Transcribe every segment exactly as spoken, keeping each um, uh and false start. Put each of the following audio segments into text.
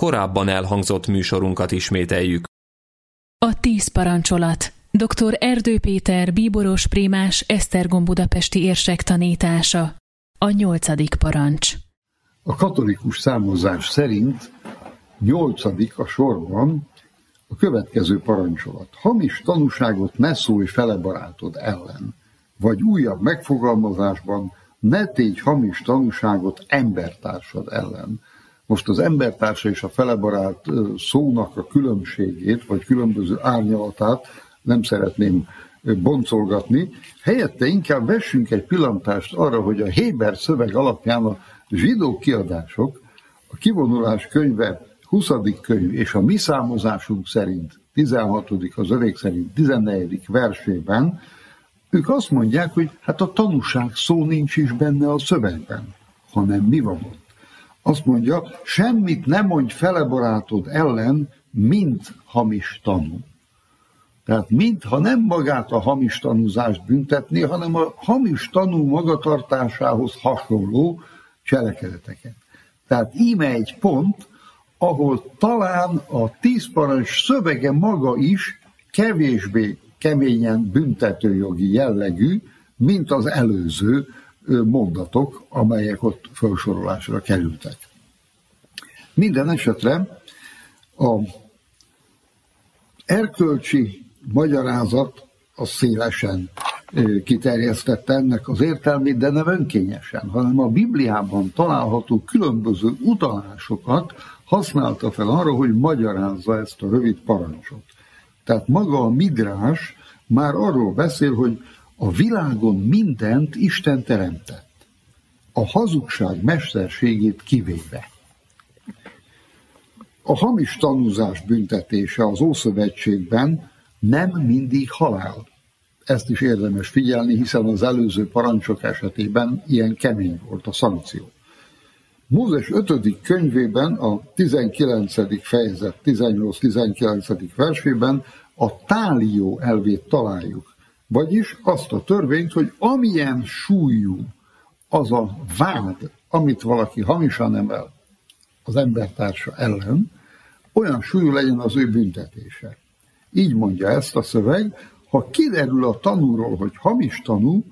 korábban elhangzott műsorunkat ismételjük. A tíz parancsolat. doktor Erdő Péter bíboros prímás Esztergom budapesti érsek tanítása. A nyolcadik parancs. A katolikus számozás szerint nyolcadik a sorban a következő parancsolat. Hamis tanúságot ne szólj fele barátod ellen, vagy újabb megfogalmazásban ne tégy hamis tanúságot embertársad ellen. Most az embertársa és a felebarát szónak a különbségét, vagy különböző árnyalatát nem szeretném boncolgatni. Helyette inkább vessünk egy pillantást arra, hogy a Héber szöveg alapján a zsidó kiadások, a kivonulás könyve huszadik könyv és a mi számozásunk szerint tizenhatodik, az övék szerint tizennegyedik versében, ők azt mondják, hogy hát a tanúság szó nincs is benne a szövegben, hanem mi van ott. Azt mondja, semmit ne mondj fele barátod ellen, mint hamis tanú. Tehát mintha nem magát a hamis tanúzást büntetni, hanem a hamis tanú magatartásához hasonló cselekedeteket. Tehát íme egy pont, ahol talán a tíz parancs szövege maga is kevésbé keményen büntetőjogi jellegű, mint az előző mondatok, amelyek ott felsorolásra kerültek. Minden esetre a erkölcsi magyarázat az szélesen kiterjesztette ennek az értelmét, de nem önkényesen, hanem a Bibliában található különböző utalásokat használta fel arra, hogy magyarázza ezt a rövid parancsot. Tehát maga a Midrás már arról beszél, hogy a világon mindent Isten teremtett, a hazugság mesterségét kivéve. A hamis tanúzás büntetése az Ószövetségben nem mindig halál. Ezt is érdemes figyelni, hiszen az előző parancsok esetében ilyen kemény volt a szankció. Mózes ötödik könyvében, a tizenkilencedik fejezet tizennyolc-tizenkilencedik versében a tálió elvét találjuk. Vagyis azt a törvényt, hogy amilyen súlyú az a vád, amit valaki hamisan emel az embertársa ellen, olyan súlyú legyen az ő büntetése. Így mondja ezt a szöveg, ha kiderül a tanúról, hogy hamis tanú,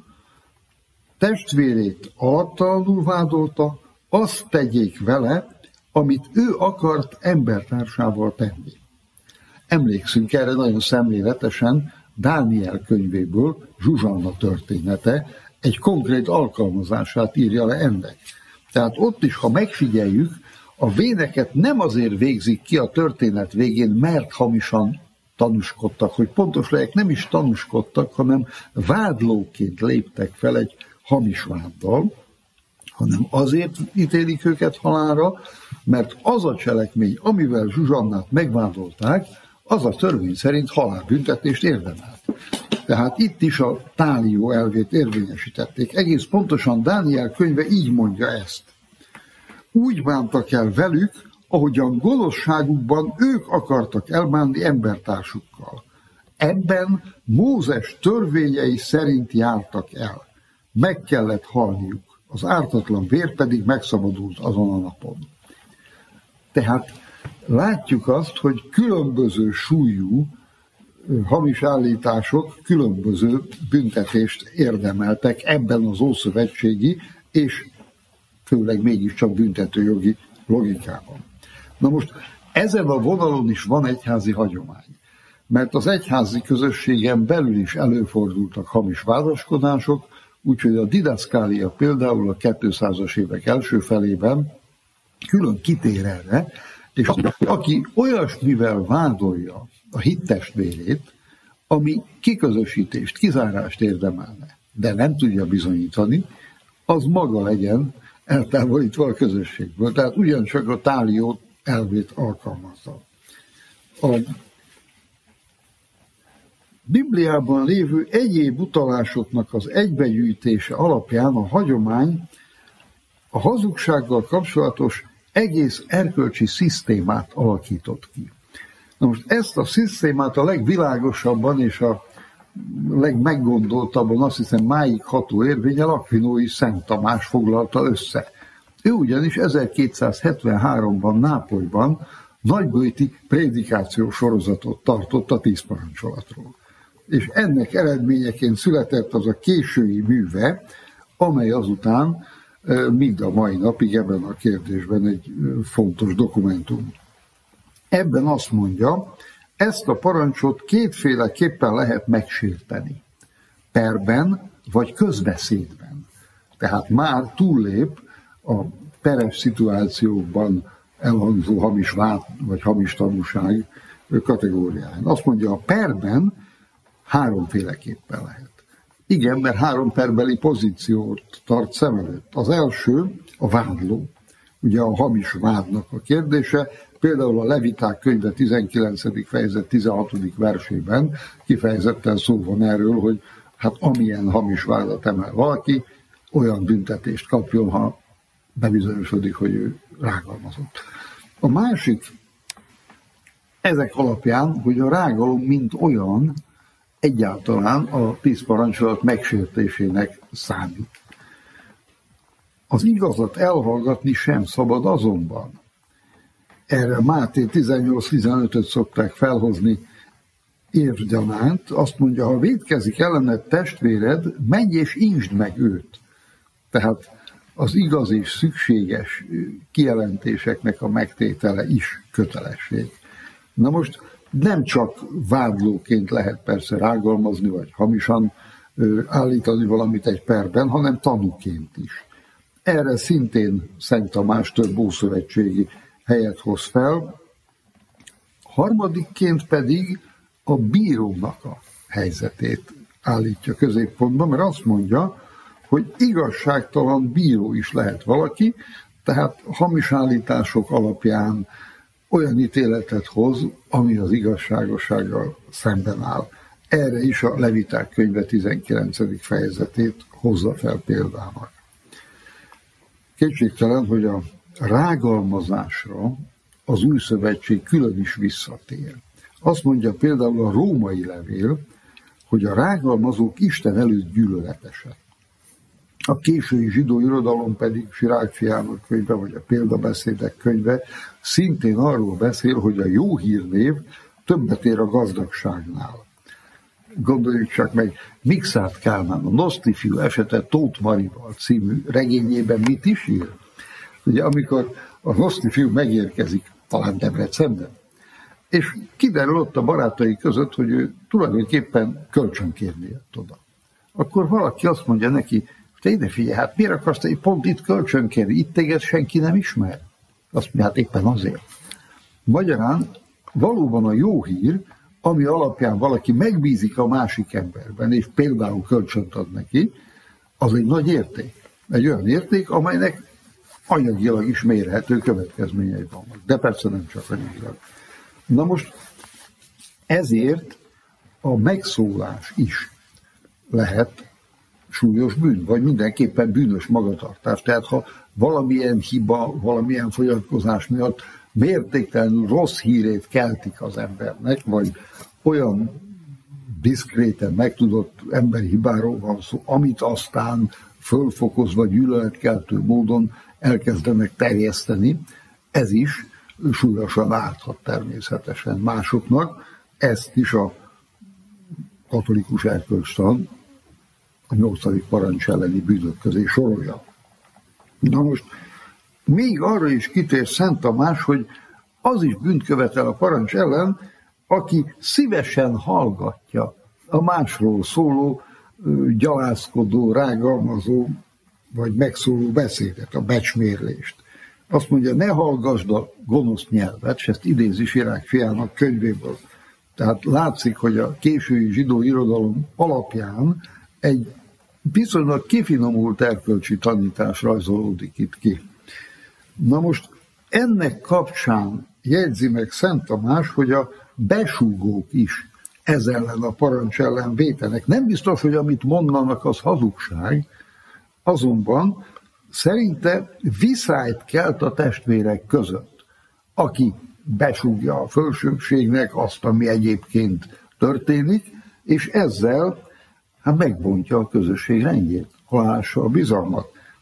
testvérét alattalanul vádolta, azt tegyék vele, amit ő akart embertársával tenni. Emlékszünk erre nagyon szemléletesen Dániel könyvéből, Zsuzsanna története egy konkrét alkalmazását írja le ennek. Tehát ott is, ha megfigyeljük, a véneket nem azért végzik ki a történet végén, mert hamisan tanúskodtak, hogy pontos legyek, nem is tanúskodtak, hanem vádlóként léptek fel egy hamis váddal, hanem azért ítélik őket halálra, mert az a cselekmény, amivel Zsuzsannát megvádolták, az a törvény szerint halálbüntetést érdemelt. Tehát itt is a tálió elvét érvényesítették. Egész pontosan Dániel könyve így mondja ezt. Úgy bántak el velük, ahogyan gonoszságukban ők akartak elbánni embertársukkal. Ebben Mózes törvényei szerint jártak el. Meg kellett halniuk, az ártatlan vér pedig megszabadult azon a napon. Tehát látjuk azt, hogy különböző súlyú hamis állítások különböző büntetést érdemeltek ebben az ószövetségi és főleg mégiscsak büntetőjogi logikában. Na most ezen a vonalon is van egyházi hagyomány, mert az egyházi közösségen belül is előfordultak hamis vádaskodások, úgyhogy a didaszkália például a kétszázas évek első felében külön kitér erre, és aki olyasmivel vádolja a hittestvérét, ami kiközösítést, kizárást érdemelne, de nem tudja bizonyítani, az maga legyen eltávolítva a közösségből. Tehát ugyancsak a tálió elvét alkalmazza. A Bibliában lévő egyéb utalásoknak az egybegyűjtése alapján a hagyomány a hazugsággal kapcsolatos egész erkölcsi szisztémát alakított ki. Na most ezt a szisztémát a legvilágosabban és a legmeggondoltabban, azt hiszem máig ható érvényel Akvinói Szent Tamás foglalta össze. Ő ugyanis ezerkétszázhetvenháromban Nápolyban nagybőti prédikációs sorozatot tartott a tíz parancsolatról. És ennek eredményeként született az a késői műve, amely azután mind a mai napig ebben a kérdésben egy fontos dokumentum. Ebben azt mondja, ezt a parancsot kétféleképpen lehet megsérteni. Perben vagy közbeszédben. Tehát már túllép a peres szituációkban elhangzó hamis vád vagy hamis tanúság kategóriáján. Azt mondja, a perben háromféleképpen lehet. Igen, mert három perbeli pozíciót tart szem előtt. Az első a vádló. Ugye a hamis vádnak a kérdése, például a Leviták könyve tizenkilencedik fejezet tizenhatodik versében kifejezetten szó van erről, hogy hát amilyen hamis vádat emel valaki, olyan büntetést kapjon, ha bebizonyosodik, hogy ő rágalmazott. A másik ezek alapján, hogy a rágalom mint olyan egyáltalán a tíz parancsolat megsértésének számít. Az igazat elhallgatni sem szabad azonban. Erre Máté tizennyolc tizenötöt szokták felhozni érvgyanánt. Azt mondja, ha vétkezik ellened testvéred, menj és insd meg őt. Tehát az igaz és szükséges kijelentéseknek a megtétele is kötelesség. Na most nem csak vádlóként lehet persze rágalmazni, vagy hamisan állítani valamit egy perben, hanem tanúként is. Erre szintén Szent Tamás több ószövetségi helyet hoz fel. Harmadikként pedig a bírónak a helyzetét állítja középpontba, mert azt mondja, hogy igazságtalan bíró is lehet valaki, tehát hamis állítások alapján olyan ítéletet hoz, ami az igazságossággal szemben áll. Erre is a Leviták könyve tizenkilencedik fejezetét hozza fel példának. Kétségtelen, hogy a rágalmazásra az Új Szövetség külön is visszatér. Azt mondja például a római levél, hogy a rágalmazók Isten előtt gyűlöletesek. A késői zsidó irodalom pedig Sirák fiának könyve, vagy a példabeszédek könyve szintén arról beszél, hogy a jó hírnév többet ér a gazdagságnál. Gondoljuk csak meg, Mikszáth Kálmán, a Noszti fiú esete Tóth Marival című regényében mit is ír? Ugye amikor a Noszti fiú megérkezik, talán Debrecenben, és kiderül ott a barátai között, hogy ő tulajdonképpen kölcsönkérni jött oda. Akkor valaki azt mondja neki, te ide figyelj, hát miért akarsz te pont itt kölcsönkérni? Itt téged senki nem ismer? Azt mondja, hát éppen azért. Magyarán valóban a jó hír, ami alapján valaki megbízik a másik emberben, és például kölcsönt ad neki, az egy nagy érték. Egy olyan érték, amelynek anyagilag is mérhető következményei vannak. De persze nem csak anyagilag. Na most ezért a megszólás is lehet súlyos bűn, vagy mindenképpen bűnös magatartás. Tehát ha valamilyen hiba, valamilyen fogyatkozás miatt mértéktelenül rossz hírét keltik az embernek, vagy olyan diszkréten megtudott emberi hibáról van szó, amit aztán fölfokozva gyűlöletkeltő módon elkezdenek terjeszteni, ez is súlyosan árthat természetesen másoknak. Ezt is a katolikus erkölcstan a nyolcadik parancs elleni bűnök közé sorolja. Na most még arra is kitér Szent Tamás, hogy az is bűnt követel a parancs ellen, aki szívesen hallgatja a másról szóló, gyalászkodó, rágalmazó vagy megszóló beszédet, a becsmérlést. Azt mondja, ne hallgasd a gonosz nyelvet, és ezt idézi Sirák fiának könyvéből. Tehát látszik, hogy a késői zsidó irodalom alapján egy viszonylag kifinomult erkölcsi tanítás rajzolódik itt ki. Na most ennek kapcsán jegyzi meg Szent Tamás, hogy a besúgók is ez ellen a parancs ellen vétenek. Nem biztos, hogy amit mondanak, az hazugság, azonban szerinte viszályt kelt a testvérek között, aki besúgja a fölsőbbségnek azt, ami egyébként történik, és ezzel hát megbontja a közösség rendjét, aláássa a bizalmat.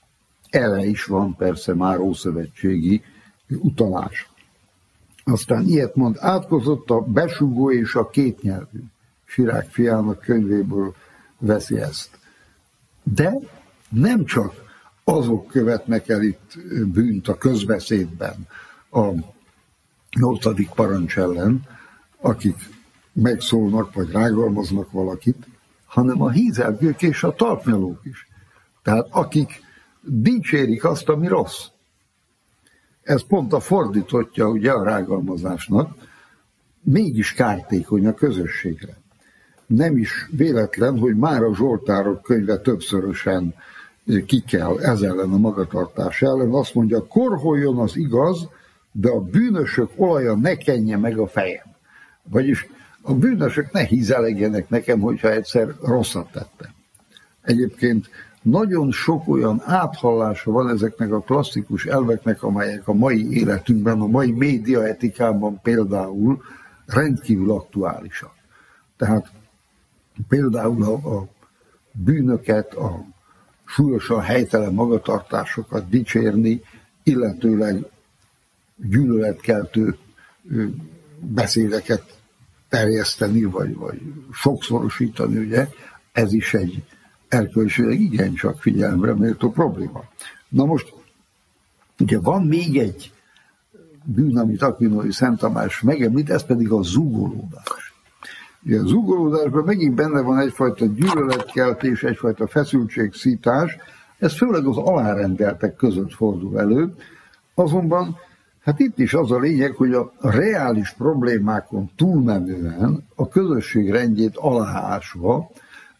erre is van persze már ószövetségi utalás. Aztán ilyet mond, átkozott a besugó és a kétnyelvű. Sirák fiának könyvéből veszi ezt. De nem csak azok követnek el itt bűnt a közbeszédben a nyolcadik parancs ellen, akik megszólnak vagy rágalmaznak valakit, hanem a hízelgők és a talpnyalók is. Tehát akik dicsérik azt, ami rossz. Ez pont a fordítottja ugye a rágalmazásnak, mégis kártékony a közösségre. Nem is véletlen, hogy már a Zsoltárok könyve többszörösen ki kell ez ellen a magatartás ellen. Azt mondja, korholjon az igaz, de a bűnösök olaja ne kenje meg a fejem. Vagyis a bűnösök ne hízelegjenek nekem, hogyha egyszer rosszat tettem. Egyébként nagyon sok olyan áthallása van ezeknek a klasszikus elveknek, amelyek a mai életünkben, a mai médiaetikában például rendkívül aktuálisak. Tehát például a, a bűnöket, a súlyosan helytelen magatartásokat dicsérni, illetőleg gyűlöletkeltő beszédeket terjeszteni, vagy, vagy sokszorosítani, ugye, ez is egy erkölcsileg igencsak figyelemre méltó probléma. Na most, ugye van még egy bűn, amit Aquinói Szent Tamás megemlít, ez pedig a zúgolódás. Ugye a zúgolódásban megint benne van egyfajta gyűlöletkeltés, egyfajta feszültségszítás, ez főleg az alárendeltek között fordul elő, azonban hát itt is az a lényeg, hogy a reális problémákon túlmenően a közösség rendjét aláásva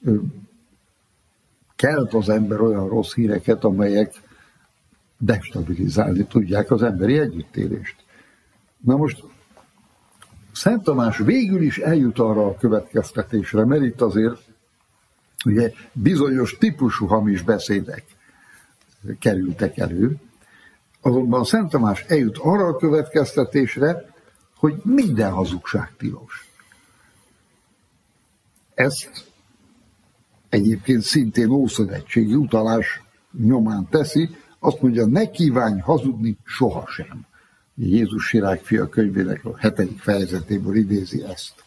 kelt az ember olyan rossz híreket, amelyek destabilizálni tudják az emberi együttélést. Na most Szent Tamás végül is eljut arra a következtetésre, mert itt azért ugye bizonyos típusú hamis beszédek kerültek elő, azonban Szent Tamás eljut arra a következtetésre, hogy minden hazugság tilos. Ezt egyébként szintén ószövetségi utalás nyomán teszi, azt mondja, ne kívánj hazudni sohasem. Jézus Sirák fia könyvének a hetedik fejezetéből idézi ezt.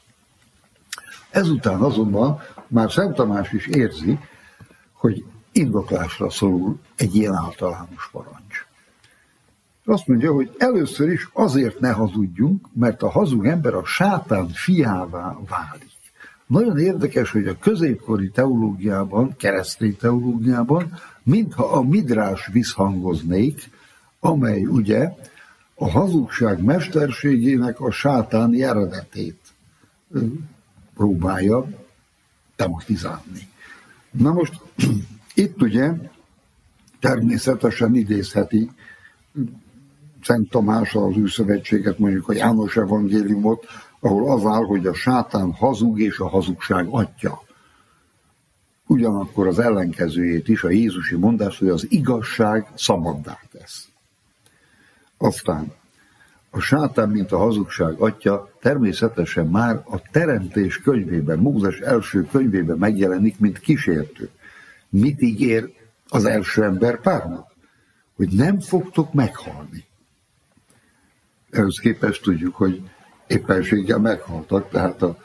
Ezután azonban már Szent Tamás is érzi, hogy indoklásra szorul egy ilyen általános parancs. Azt mondja, hogy először is azért ne hazudjunk, mert a hazug ember a sátán fiává válik. Nagyon érdekes, hogy a középkori teológiában, keresztény teológiában, mintha a midrás visszhangoznék, amely ugye a hazugság mesterségének a sátáni eredetét próbálja tematizálni. Na most itt ugye természetesen idézheti Szent Tamás az Újszövetséget, mondjuk a János evangéliumot, ahol az áll, hogy a sátán hazug és a hazugság atya. Ugyanakkor az ellenkezőjét is, a jézusi mondás, hogy az igazság szabaddá tesz. Aztán a sátán, mint a hazugság atya, természetesen már a Teremtés könyvében, Mózes első könyvében megjelenik, mint kísértő. Mit ígér az első ember párnak? Hogy nem fogtok meghalni. Ehhez képest tudjuk, hogy éppenséggel meghaltak, tehát a,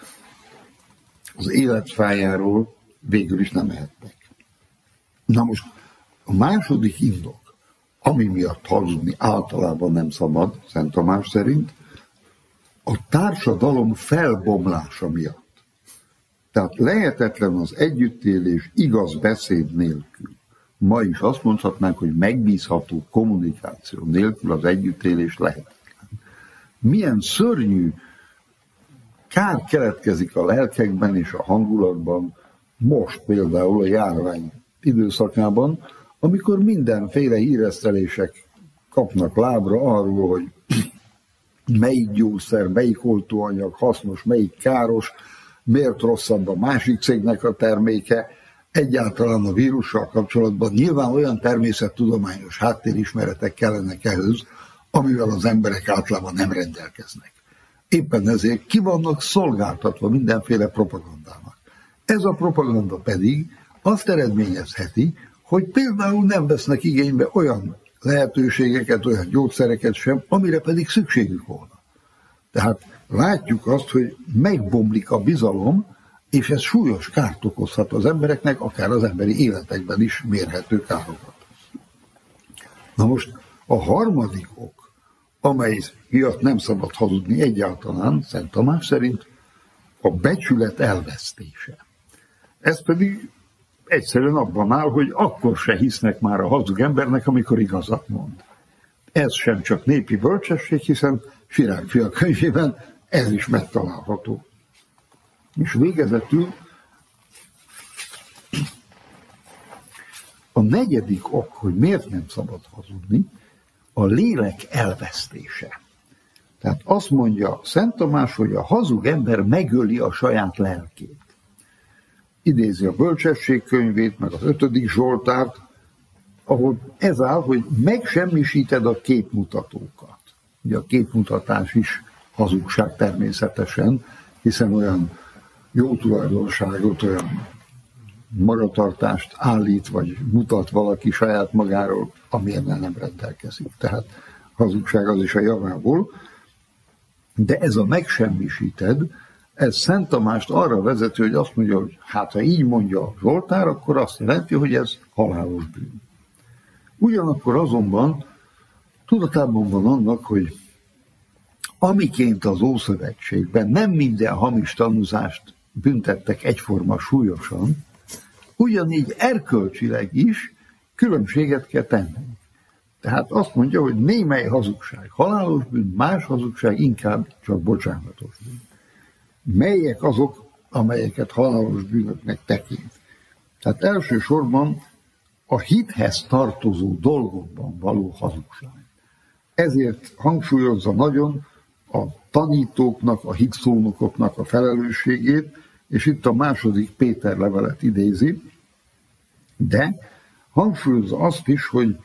az életfájáról végül is nem mehettek. Na most a második indok, ami miatt hazudni általában nem szabad, Szent Tamás szerint, a társadalom felbomlása miatt. Tehát lehetetlen az együttélés igaz beszéd nélkül. Ma is azt mondhatnánk, hogy megbízható kommunikáció nélkül az együttélés lehetetlen. Milyen szörnyű kár keletkezik a lelkekben és a hangulatban, most például a járvány időszakában, amikor mindenféle híresztelések kapnak lábra arról, hogy melyik gyógyszer, melyik oltóanyag hasznos, melyik káros, miért rosszabb a másik cégnek a terméke, egyáltalán a vírussal kapcsolatban nyilván olyan természettudományos háttérismeretek kellenek ehhez, amivel az emberek általában nem rendelkeznek. Éppen ezért ki vannak szolgáltatva mindenféle propagandának. Ez a propaganda pedig azt eredményezheti, hogy például nem vesznek igénybe olyan lehetőségeket, olyan gyógyszereket sem, amire pedig szükségük volna. Tehát látjuk azt, hogy megbomlik a bizalom, és ez súlyos kárt okozhat az embereknek, akár az emberi életekben is mérhető károkat. Na most a harmadik ok, amely miatt nem szabad hazudni egyáltalán, Szent Tamás szerint, a becsület elvesztése. Ez pedig egyszerűen abban áll, hogy akkor se hisznek már a hazug embernek, amikor igazat mond. Ez sem csak népi bölcsesség, hiszen Sirák-fia könyvében ez is megtalálható. És végezetül a negyedik ok, hogy miért nem szabad hazudni, a lélek elvesztése. Tehát azt mondja Szent Tamás, hogy a hazug ember megöli a saját lelkét. Idézi a bölcsesség könyvét, meg az ötödik Zsoltárt, ahol ez áll, hogy megsemmisíted a képmutatókat. Ugye a képmutatás is hazugság természetesen, hiszen olyan jó tulajdonságot, olyan magatartást állít, vagy mutat valaki saját magáról, amilyen nem rendelkezik. Tehát hazugság az is a javából. De ez a megsemmisíted, ez Szent Tamást arra vezeti, hogy azt mondja, hogy hát ha így mondja a Zsoltár, akkor azt jelenti, hogy ez halálos bűn. Ugyanakkor azonban tudatában van annak, hogy amiként az Ószövetségben nem minden hamis tanúzást büntettek egyforma súlyosan, ugyanígy erkölcsileg is különbséget kell tenni. Tehát azt mondja, hogy némely hazugság halálos bűn, más hazugság inkább csak bocsánatos bűn. Melyek azok, amelyeket halálos bűnöknek tekint? Tehát elsősorban a hithez tartozó dolgokban való hazugság. Ezért hangsúlyozza nagyon a tanítóknak, a hitszónokoknak a felelősségét, és itt a második Péter levelet idézi, de hangsúlyozza azt is, hogy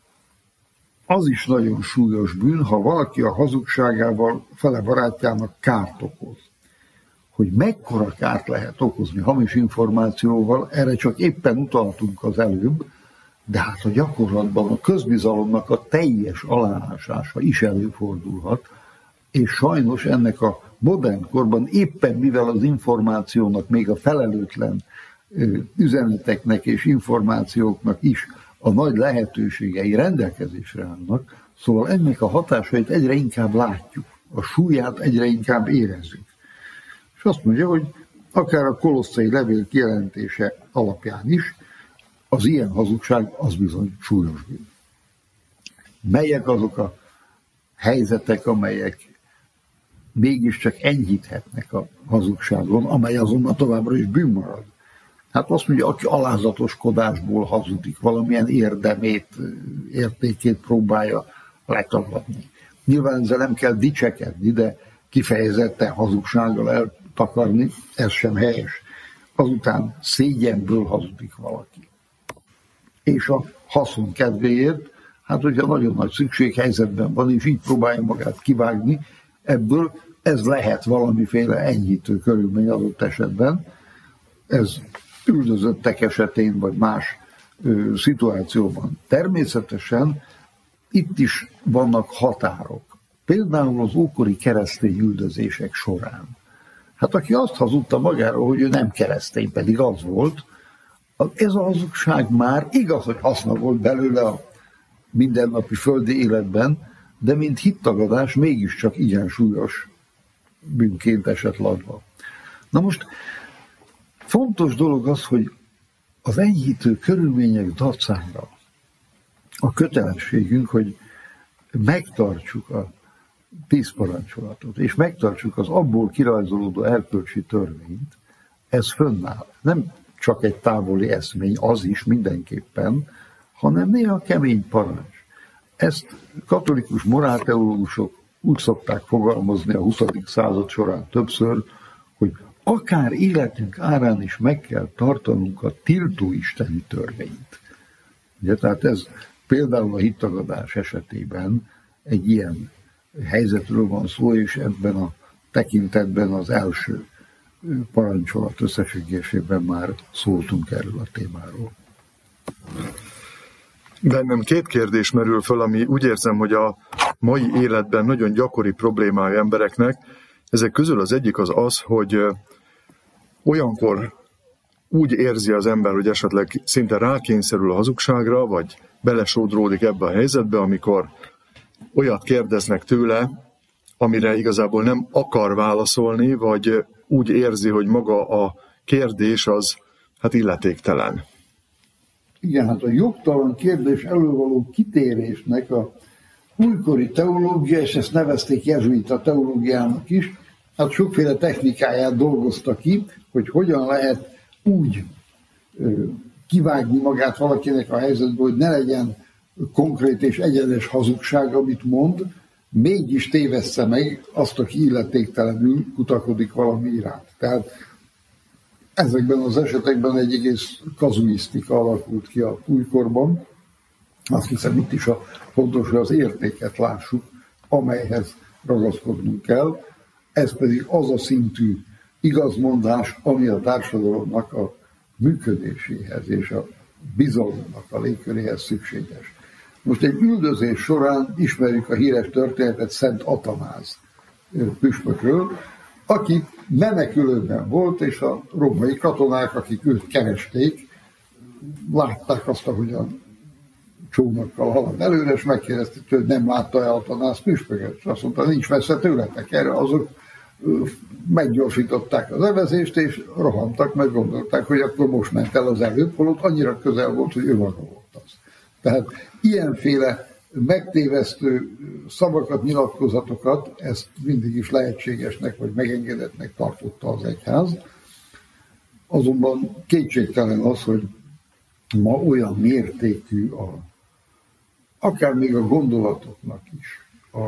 az is nagyon súlyos bűn, ha valaki a hazugságával fele barátjának kárt okoz. Hogy mekkora kárt lehet okozni hamis információval, erre csak éppen utaltunk az előbb, de hát a gyakorlatban a közbizalomnak a teljes aláásása is előfordulhat, és sajnos ennek a modern korban éppen mivel az információnak, még a felelőtlen üzeneteknek és információknak is a nagy lehetőségei rendelkezésre állnak, szóval ennek a hatásait egyre inkább látjuk, a súlyát egyre inkább érezzük. És azt mondja, hogy akár a kolosszai levél kijelentése alapján is, az ilyen hazugság az bizony súlyos bűn. Melyek azok a helyzetek, amelyek mégiscsak enyhíthetnek a hazugságon, amely azonban továbbra is bűn marad? Hát azt mondja, aki alázatoskodásból hazudik, valamilyen érdemét, értékét próbálja letagadni. Nyilván ezzel nem kell dicsekedni, de kifejezetten hazugsággal eltakarni, ez sem helyes. Azután szégyenből hazudik valaki. És a haszon kedvéért, hát hogyha nagyon nagy szükséghelyzetben van, és így próbálja magát kivágni, ebből ez lehet valamiféle enyhítő körülmény adott esetben. Ez üldözöttek esetén, vagy más ö, szituációban. Természetesen itt is vannak határok. Például az ókori keresztény üldözések során. Hát aki azt hazudta magáról, hogy ő nem keresztény, pedig az volt, ez a hazugság már igaz, hogy haszna volt belőle a mindennapi földi életben, de mint hittagadás mégiscsak igen súlyos bűnként esett latba. Na most fontos dolog az, hogy az enyhítő körülmények dacára a kötelességünk, hogy megtartsuk a tíz parancsolatot, és megtartsuk az abból kirajzolódó erkölcsi törvényt, ez fönnáll. Nem csak egy távoli eszmény, az is mindenképpen, hanem néha kemény parancs. Ezt katolikus morálteológusok úgy szokták fogalmazni a huszadik század során többször, hogy akár életünk árán is meg kell tartanunk a tiltó isteni törvényt. Ugye, tehát ez például a hittagadás esetében egy ilyen helyzetről van szó, és ebben a tekintetben az első parancsolat összefüggésében már szóltunk erről a témáról. Bennem két kérdés merül föl, ami úgy érzem, hogy a mai életben nagyon gyakori problémája embereknek. Ezek közül az egyik az az, hogy olyankor úgy érzi az ember, hogy esetleg szinte rákényszerül a hazugságra, vagy belesodródik ebbe a helyzetbe, amikor olyat kérdeznek tőle, amire igazából nem akar válaszolni, vagy úgy érzi, hogy maga a kérdés az hát illetéktelen. Igen, hát a jogtalan kérdés elővaló kitérésnek a újkori teológia, és ezt nevezték jezsuita teológiának is, hát sokféle technikáját dolgozta ki, hogy hogyan lehet úgy ö, kivágni magát valakinek a helyzetből, hogy ne legyen konkrét és egyenes hazugság, amit mond, mégis tévessze meg azt, aki illetéktelenül kutakodik valami iránt. Tehát ezekben az esetekben egy egész kazuisztika alakult ki a újkorban. Azt hiszem, itt is a fontos, hogy az értéket lássuk, amelyhez ragaszkodnunk kell. Ez pedig az a szintű igazmondás, ami a társadalomnak a működéséhez és a bizalomnak a légköréhez szükséges. Most egy üldözés során ismerjük a híres történetet Szent Atanáz püspökről, aki menekülőben volt, és a római katonák, akik őt keresték, látták azt, ahogyan csónakkal halad előre, és megkérdezték, hogy nem látta-e Atanáz püspöket, és azt mondta, nincs messze tőletek. Erre azok meggyorsították az evezést, és rohantak, meg gondolták, hogy akkor most ment el az előbb, holott annyira közel volt, hogy ő maga volt az. Tehát ilyenféle megtévesztő szavakat, nyilatkozatokat, ezt mindig is lehetségesnek vagy megengedetnek tartotta az egyház. Azonban kétségtelen az, hogy ma olyan mértékű, a, akár még a gondolatoknak is a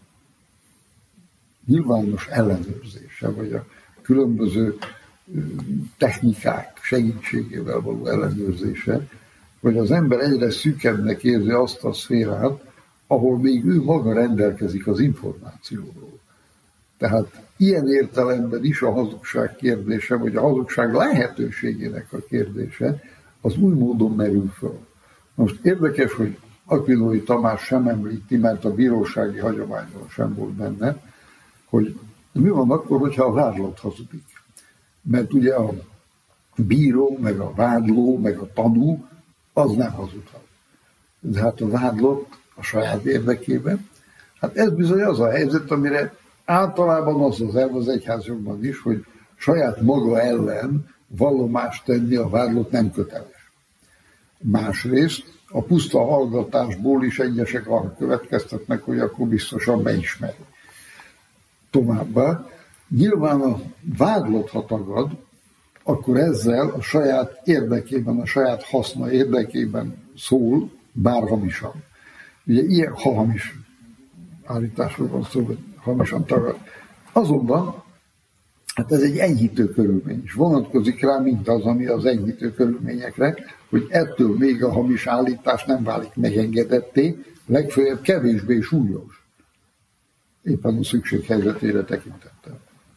nyilvános ellenőrzése, vagy a különböző technikák segítségével való ellenőrzése, hogy az ember egyre szűkebbnek érzi azt a szférát, ahol még ő maga rendelkezik az információról. Tehát ilyen értelemben is a hazugság kérdése, vagy a hazugság lehetőségének a kérdése, az új módon merül föl. Most érdekes, hogy Aquilói Tamás sem említi, mert a bírósági hagyományban sem volt benne, hogy mi van akkor, hogyha a vádlott hazudik. Mert ugye a bíró, meg a vádló, meg a tanú, az nem hazudhat. De hát a vádlott a saját érdekében, hát ez bizony az a helyzet, amire általában az az elv az egyházakban is, hogy saját maga ellen vallomást tenni a vádlott nem köteles. Másrészt a puszta hallgatásból is egyesek arra következtetnek, hogy akkor biztosan beismeri. Továbbá, nyilván a vádlott, ha tagad, akkor ezzel a saját érdekében, a saját haszna érdekében szól, bár hamisan. Ugye ilyen, ha hamis állításról van szó, hogy hamisan tagad. Azonban, hát ez egy enyhítő körülmény is. Vonatkozik rá mindaz, ami az enyhítő körülményekre, hogy ettől még a hamis állítás nem válik megengedetté, legfeljebb kevésbé súlyos. Éppen a szükség helyzetére tekintettel.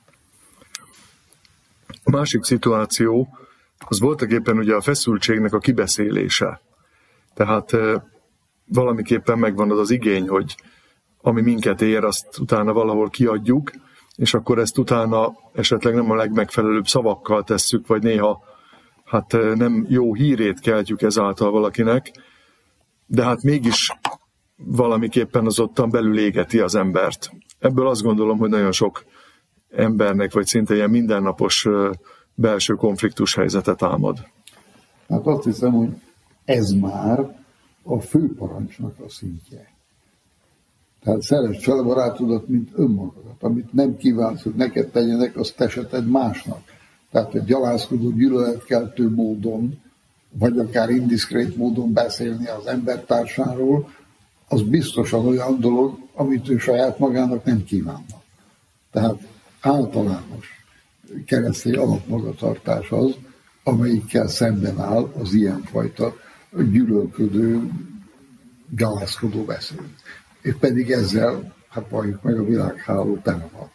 A másik szituáció, az voltak éppen ugye a feszültségnek a kibeszélése. Tehát e, valamiképpen megvan az az igény, hogy ami minket ér, azt utána valahol kiadjuk, és akkor ezt utána esetleg nem a legmegfelelőbb szavakkal tesszük, vagy néha hát nem jó hírét keltjük ezáltal valakinek, de hát mégis valamiképpen az ottan belül égeti az embert. Ebből azt gondolom, hogy nagyon sok embernek, vagy szinte ilyen mindennapos belső konfliktus helyzetet támad. Hát azt hiszem, hogy ez már a főparancsnak a szintje. Tehát szeresd fel a barátodat, mint önmagadat. Amit nem kívánsz, hogy neked tegyenek, azt te se tedd másnak. Tehát egy gyalázkodó, gyűlöletkeltő módon, vagy akár indiszkrét módon beszélni az embertársáról, az biztosan olyan dolog, amit ő saját magának nem kívánna. Tehát általános keresztény alapmagatartás az, amelyikkel szemben áll az ilyenfajta gyűlölködő, gyalázkodó beszéd. És pedig ezzel, hát valljuk meg, a világháló tele van.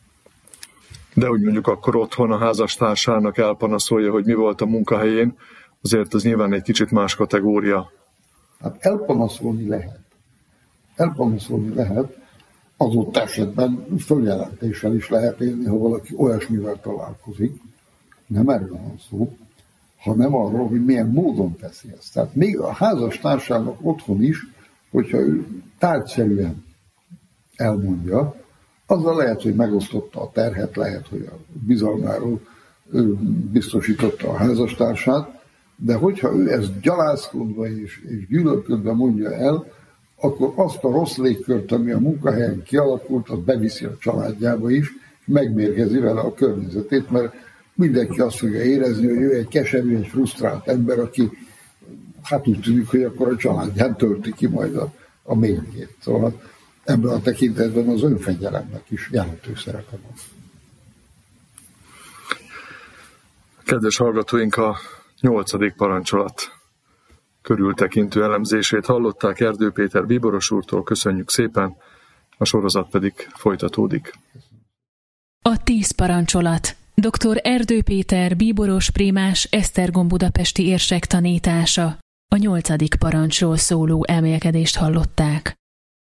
De úgy mondjuk akkor otthon a házastársának elpanaszolja, hogy mi volt a munkahelyén, azért az nyilván egy kicsit más kategória. Hát elpanaszolni lehet. Elpanaszolni lehet, adott esetben följelentéssel is lehet élni, ha valaki olyasmivel találkozik. Nem erről van szó, hanem arról, hogy milyen módon teszi ezt. Tehát még a házastársának otthon is, hogyha ő tárgyszerűen elmondja, azzal lehet, hogy megosztotta a terhet, lehet, hogy a bizalmáról biztosította a házastársát, de hogyha ő ezt gyalázkodva és, és gyűlölködve mondja el, akkor azt a rossz légkört, ami a munkahelyen kialakult, az beviszi a családjába is, és megmérgezi vele a környezetét, mert mindenki azt fogja érezni, hogy ő egy keserű, egy frusztrált ember, aki hát úgy tűnik, hogy akkor a családján tölti ki majd a, a mérgét. Szóval ebben a tekintetben az önfegyelemnek is jelentős szerepe van. Kedves hallgatóink, a nyolcadik parancsolat körültekintő elemzését hallották Erdő Péter bíboros úrtól. Köszönjük szépen, a sorozat pedig folytatódik. A tíz parancsolat. doktor Erdő Péter bíboros prémás Esztergom budapesti érsek tanítása. A nyolcadik parancsról szóló elmélkedést hallották.